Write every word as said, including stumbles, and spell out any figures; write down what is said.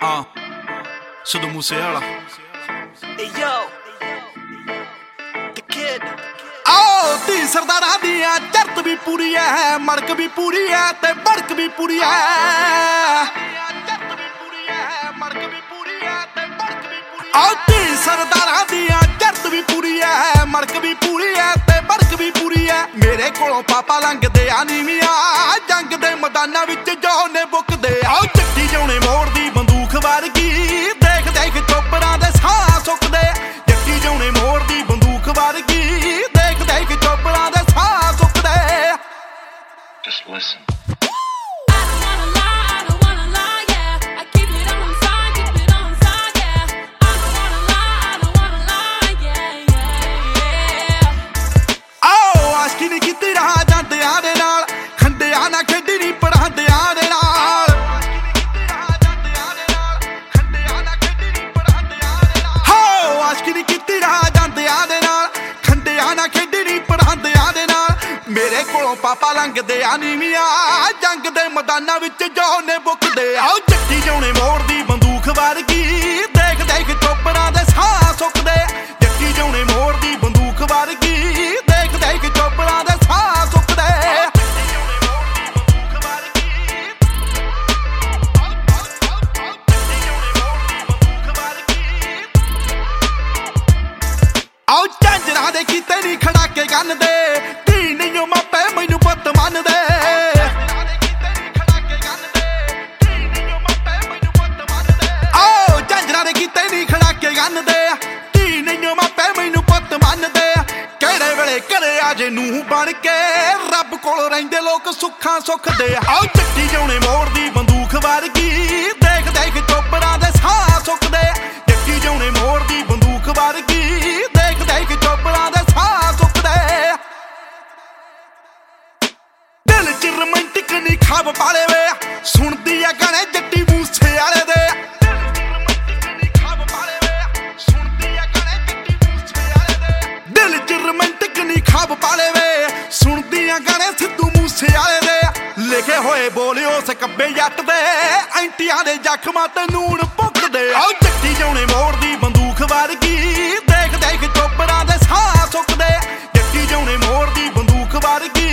ਹਾਂ ਸਿੱਧੂ ਮੂਸੇਵਾਲਾ ਆਓ ਤੀ ਸਰਦਾਰਾਂ ਦੀਆਂ ਚਰਤ ਵੀ ਪੂਰੀ ਐ, ਮੜਕ ਵੀ ਪੂਰੀ ਐ ਤੇ ਬੜਕ ਵੀ ਪੂਰੀ ਐ। ਆਓ ਤੀ ਸਰਦਾਰਾਂ ਦੀਆਂ ਚਰਤ ਵੀ ਪੂਰੀ ਐ, ਮੜਕ ਵੀ ਪੂਰੀ ਐ ਤੇ ਬੜਕ ਵੀ ਪੂਰੀ ਐ। ਮੇਰੇ ਕੋਲੋਂ ਪਾਪਾ ਲੰਘਦੇ ਆ ਨੀਵੀਆਂ, ਜੰਗ ਦੇ ਮੈਦਾਨਾਂ ਵਿੱਚ ਜੋ ਨੇ ਬੁੱਕਦੇ। ਆਓ ਚੱਟੀ ਜਾਉਣੇ ਮੋੜ ਦੀ ਬੰਦੂਕ ਵਰਗੀ, ਦੇਖ ਦੇਖ ਚੋਪੜਾਂ ਦੇ ਸਾਹ ਸੁੱਕਦੇ। ਜੱਟੀ ਜਾਉਣੇ ਮੋੜ ਦੀ ਬੰਦੂਕ ਵਰਗੀ, ਦੇਖ ਦੇਖ ਚੋਪੜਾਂ ਦੇ ਸਾਹ ਸੁੱਕਦੇ। Just listen. ਮੇਰੇ ਕੋਲੋਂ ਪਾਪਾ ਲੰਘਦੇ ਆ ਨੀਵੀਆਂ, ਜੰਗ ਦੇ ਮੈਦਾਨਾਂ ਵਿੱਚ ਜੋ ਨੇ ਬੁੱਕਦੇ। ਆਓ ਚੱਟੀ ਜਾਉਣੇ ਮੋੜ ਦੀ ਬੰਦੂਕ ਵਰਗੀ, ਦੇਖ ਦੇਖ ਚੋਪੜਾਂ ਦੇ ਸਾਹ ਸੁੱਕਦੇ। ਚੱਟੀ ਜਾਉਣੇ ਮੋੜ ਦੀ ਬੰਦੂਕ ਵਰਗੀ, ਦੇਖ ਦੇਖ ਚੋਪੜਾਂ ਦੇ ਸਾਹ ਸੁੱਕਦੇ। ਆਓ ਝਾਂਜਰਾਂ ਦੇ ਕੀਤੇ ਨੀ ਖੜਾਕੇ ਗੰਨ ਦੇ, ਧੀ ਨਹੀਂ ਮਾਪੇ ਮੈਨੂੰ ਪੁੱਤ ਮੰਨਦੇ। ਆਓ ਝਾਂਜਰਾਂ ਦੇ ਕੀਤੇ ਨੀ ਖੜਾਕੇ ਗੰਨ ਦੇ, ਧੀ ਨਹੀਂ ਮਾਪੇ ਮੈਨੂੰ ਪੁੱਤ ਮੰਨਦੇ। ਕਿਹੜੇ ਵੇਲੇ ਘਰੇ ਆਜੇ ਨੂੰਹ ਬਣ ਕੇ, ਰੱਬ ਕੋਲ ਰਹਿੰਦੇ ਲੋਕ ਸੁੱਖਾਂ ਸੁੱਖਦੇ। ਆਓ ਚੱਟੀ ਜਾਉਣੇ ਮੋੜ ਦੀ ਬੰਦੂਕ ਵਰਗੀ, ਦੇਖ ਦੇਖ ਚੋਪੜਾਂ ਦੇ ਸਾਹ ਸੁੱਕਦੇ। ਚੱਟੀ ਜਾਉਣੇ ਮੋੜ ਦੀ ਬੰਦੂਕ ਵਰਗੀ, ਦੇਖ ਦੇਖ ਚੋਪੜਾਂ ਦੇ ਸਾਹ ਸੁੱਕਦੇ। ਦਿਲ ਚ ਰੋਮਾਂਟਿਕ ਨੀ ਖਾਬ ਪਾਲੇ ਵੇ, ਸੁਣਦੀ ਆ ਗਾਣੇ ਜੱਟੀ ਮੂਸੇਵਾਲੇ ਦੇ। ਦਿਲ ਚ ਰੋਮਾਂਟਿਕ ਨੀ ਖਾਬ ਪਾਲੇ ਵੇ, ਸੁਣਦੀ ਆ ਗਾਣੇ ਸਿੱਧੂ ਮੂਸੇਵਾਲੇ ਦੇ। ਲਿਖੇ ਹੋਏ ਬੋਲੇ ਉਸ ਕੱਬੇ ਜੱਟ ਦੇ, ਐਂਟੀਆਂ ਦੇ ਜ਼ਖਮਾਂ ਤੇ ਨੂਣ ਭੁੱਕਦੇ। ਆਓ ਚੱਟੀ ਜਾਉਣੇ ਮੋੜ ਦੀ ਬੰਦੂਕ ਵਰਗੀ, ਦੇਖ ਦੇਖ ਚੋਪੜਾਂ ਦੇ ਸਾਹ ਸੁੱਕਦੇ। ਚੱਟੀ ਜਾਉਣੇ ਮੋੜ ਦੀ ਬੰਦੂਕ ਵਰਗੀ,